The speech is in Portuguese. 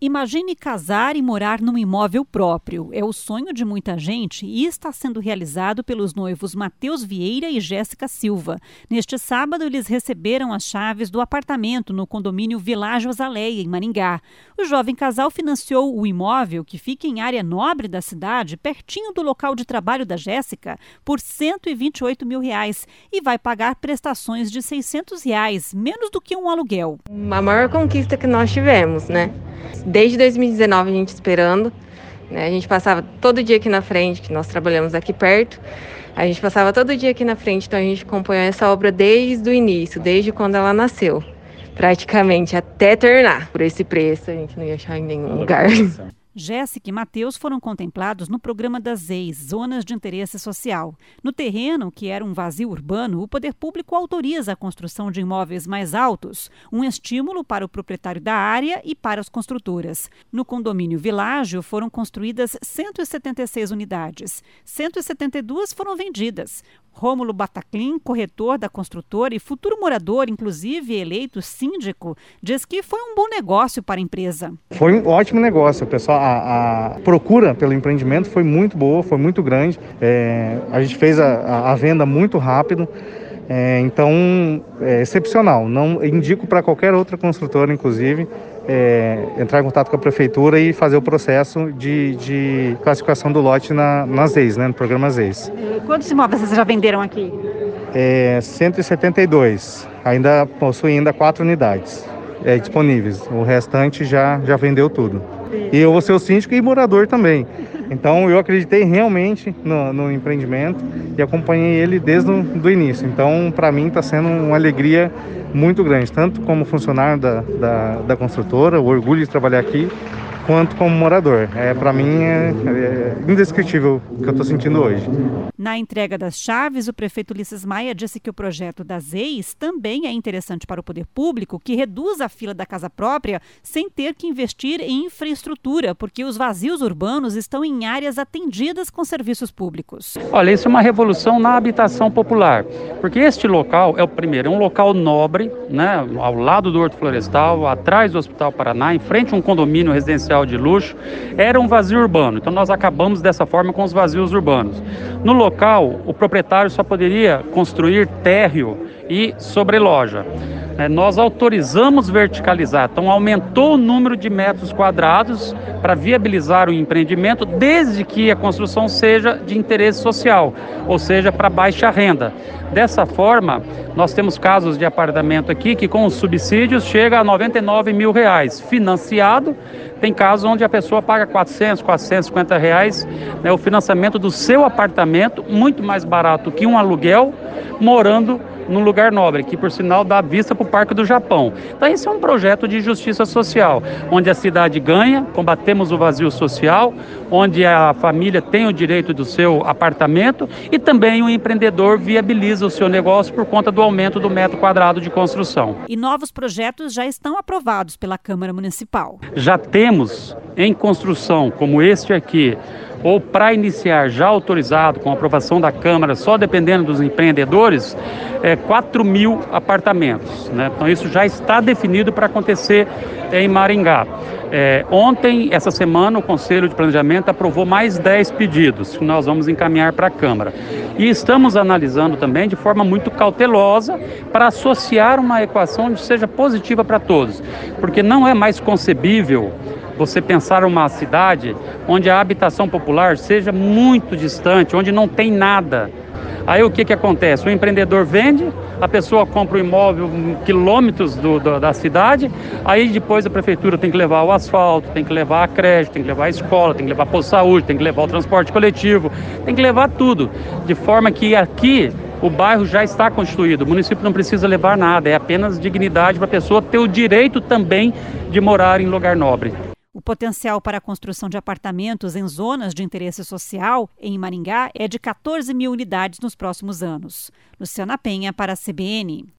Imagine casar e morar num imóvel próprio. É o sonho de muita gente e está sendo realizado pelos noivos Matheus Vieira e Jéssica Silva. Neste sábado, eles receberam as chaves do apartamento no condomínio Világio Azaleia, em Maringá. O jovem casal financiou o imóvel, que fica em área nobre da cidade, pertinho do local de trabalho da Jéssica, por R$ 128 mil e vai pagar prestações de R$ 600, menos do que um aluguel. A maior conquista que nós tivemos, né? Desde 2019 a gente esperando, né? A gente passava todo dia aqui na frente, que nós trabalhamos aqui perto, a gente passava todo dia aqui na frente, então a gente acompanhou essa obra desde o início, desde quando ela nasceu, praticamente até terminar. Por esse preço a gente não ia achar em nenhum lugar. Jéssica e Matheus foram contemplados no programa das ZEIS, Zonas de Interesse Social. No terreno, que era um vazio urbano, o poder público autoriza a construção de imóveis mais altos, um estímulo para o proprietário da área e para as construtoras. No condomínio Világio foram construídas 176 unidades. 172 foram vendidas. Rômulo Bataclin, corretor da construtora e futuro morador, inclusive eleito síndico, diz que foi um bom negócio para a empresa. Foi um ótimo negócio, pessoal. A procura pelo empreendimento foi muito boa, foi muito grande. A gente fez a venda muito rápido. Então, é excepcional. Não indico para qualquer outra construtora, inclusive, entrar em contato com a prefeitura e fazer o processo de classificação do lote nas ZEIS, né, no programa ZEIS. Quantos imóveis vocês já venderam aqui? 172. Ainda possui 4 unidades disponíveis. O restante já vendeu tudo. E eu vou ser o síndico e morador também. Então eu acreditei realmente no empreendimento e acompanhei ele desde o início. Então para mim está sendo uma alegria muito grande, tanto como funcionário da construtora, o orgulho de trabalhar aqui, quanto como morador. Para mim é indescritível o que eu estou sentindo hoje. Na entrega das chaves, o prefeito Ulisses Maia disse que o projeto das ZEIS também é interessante para o poder público, que reduz a fila da casa própria sem ter que investir em infraestrutura, porque os vazios urbanos estão em áreas atendidas com serviços públicos. Olha, isso é uma revolução na habitação popular, porque este local é um local nobre, né, ao lado do Horto Florestal, atrás do Hospital Paraná, em frente a um condomínio residencial de luxo. Era um vazio urbano, então nós acabamos dessa forma com os vazios urbanos. No local, o proprietário só poderia construir térreo e sobreloja. Nós autorizamos verticalizar, então aumentou o número de metros quadrados para viabilizar o empreendimento, desde que a construção seja de interesse social, ou seja, para baixa renda. Dessa forma, nós temos casos de apartamento aqui que com os subsídios chega a R$ 99 mil, financiado. Tem casos onde a pessoa paga R$ 400, R$ 450, o financiamento do seu apartamento, muito mais barato que um aluguel, morando num lugar nobre, que por sinal dá vista para o Parque do Japão. Então esse é um projeto de justiça social, onde a cidade ganha, combatemos o vazio social, onde a família tem o direito do seu apartamento e também o empreendedor viabiliza o seu negócio por conta do aumento do metro quadrado de construção. E novos projetos já estão aprovados pela Câmara Municipal. Já temos em construção, como este aqui, ou para iniciar já autorizado com aprovação da Câmara, só dependendo dos empreendedores, 4 mil apartamentos, né? Então isso já está definido para acontecer em Maringá. Ontem, essa semana, o Conselho de Planejamento aprovou mais 10 pedidos que nós vamos encaminhar para a Câmara. E estamos analisando também de forma muito cautelosa para associar uma equação que seja positiva para todos, porque não é mais concebível você pensar uma cidade onde a habitação popular seja muito distante, onde não tem nada. Aí o que acontece? O empreendedor vende, a pessoa compra o imóvel quilômetros da cidade, aí depois a prefeitura tem que levar o asfalto, tem que levar a creche, tem que levar a escola, tem que levar posto de saúde, tem que levar o transporte coletivo, tem que levar tudo. De forma que aqui o bairro já está constituído, o município não precisa levar nada, é apenas dignidade para a pessoa ter o direito também de morar em lugar nobre. O potencial para a construção de apartamentos em zonas de interesse social em Maringá é de 14 mil unidades nos próximos anos. Luciana Penha para a CBN.